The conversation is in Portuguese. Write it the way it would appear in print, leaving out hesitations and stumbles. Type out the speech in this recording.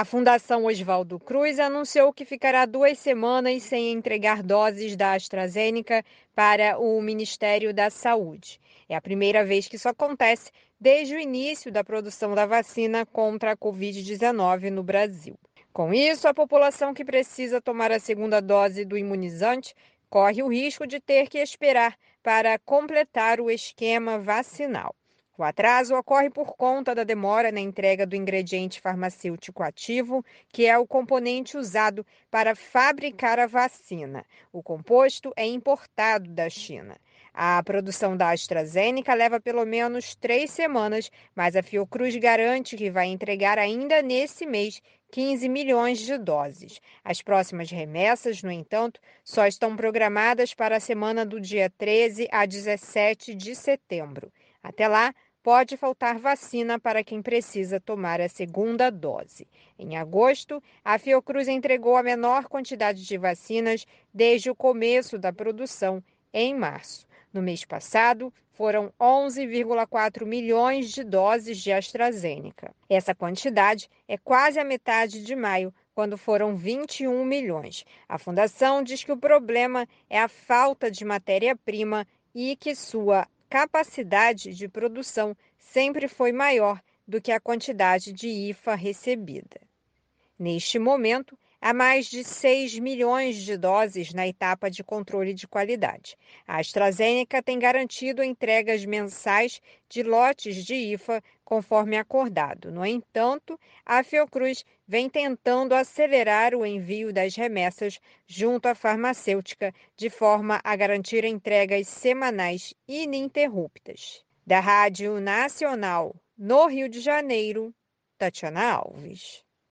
A Fundação Oswaldo Cruz anunciou que ficará 2 semanas sem entregar doses da AstraZeneca para o Ministério da Saúde. É a primeira vez que isso acontece desde o início da produção da vacina contra a Covid-19 no Brasil. Com isso, a população que precisa tomar a segunda dose do imunizante corre o risco de ter que esperar para completar o esquema vacinal. O atraso ocorre por conta da demora na entrega do ingrediente farmacêutico ativo, que é o componente usado para fabricar a vacina. O composto é importado da China. A produção da AstraZeneca leva pelo menos 3 semanas, mas a Fiocruz garante que vai entregar ainda nesse mês 15 milhões de doses. As próximas remessas, no entanto, só estão programadas para a semana do dia 13 a 17 de setembro. Até lá, pode faltar vacina para quem precisa tomar a segunda dose. Em agosto, a Fiocruz entregou a menor quantidade de vacinas desde o começo da produção, em março. No mês passado, foram 11,4 milhões de doses de AstraZeneca. Essa quantidade é quase a metade de maio, quando foram 21 milhões. A fundação diz que o problema é a falta de matéria-prima e que sua capacidade de produção sempre foi maior do que a quantidade de IFA recebida. Neste momento, há mais de 6 milhões de doses na etapa de controle de qualidade. A AstraZeneca tem garantido entregas mensais de lotes de IFA, conforme acordado. No entanto, a Fiocruz vem tentando acelerar o envio das remessas junto à farmacêutica, de forma a garantir entregas semanais ininterruptas. Da Rádio Nacional, no Rio de Janeiro, Tatiana Alves.